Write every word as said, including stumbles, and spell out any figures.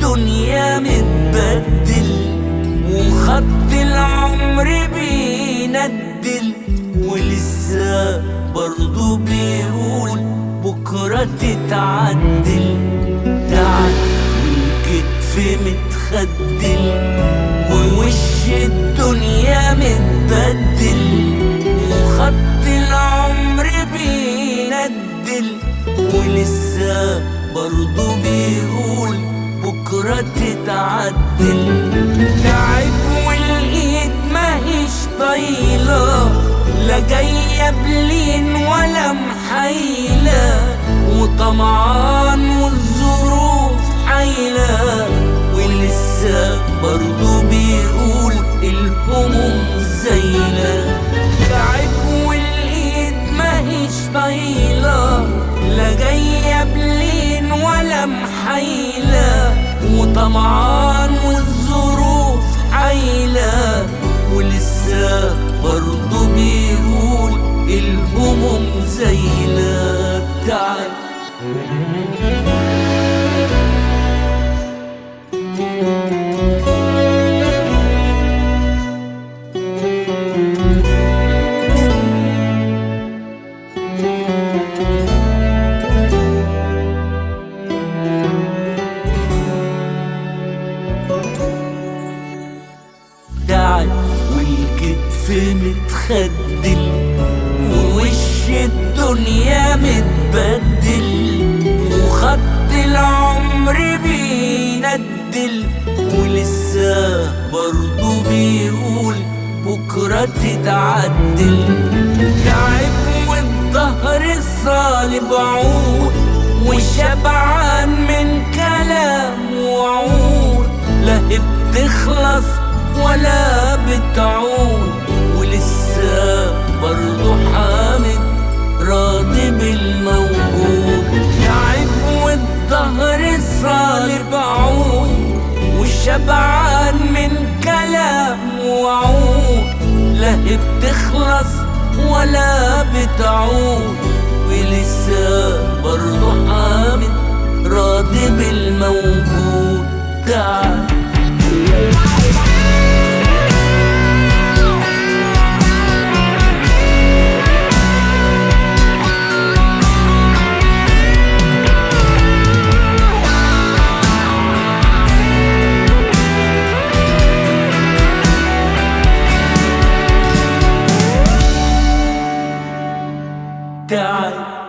الدنيا متبدل، وخط العمر بيندل، ولسه برضو بيقول بكرة تتعدل. تعال والكتف متخدل، ووش الدنيا متبدل، وخط العمر بيندل، ولسه برضو بيقول بكرة تتعدل. تعب والايد ماهيش طايلة، لا جاية بلين ولا محايلة، وطمعان والظروف حايلة، ولسه برضو بيقول الهموم زايلة. تعب والايد ماهيش طايلة، لا جاية بلين ولا محايلة، وطمعان والظروف حايلة، ولسه برضو بيقول الهموم زايلة. تعال تعال والكتف متخدل، ووش الدنيا متبدل، وخط العمر بيندل، ولسه برضو بيقول بكرة تتعدل. تعب والظهر الصالب عود، وشبعان من كلام وعود، لا بتخلص ولا بتعود، ولسه برضو حامد راضي بالموجود. تعب والظهر الصالب عود، وشبعان من كلام وعود، لا بتخلص ولا بتعود، ولسه برضو حامد راضي بالموجود. تعال تعال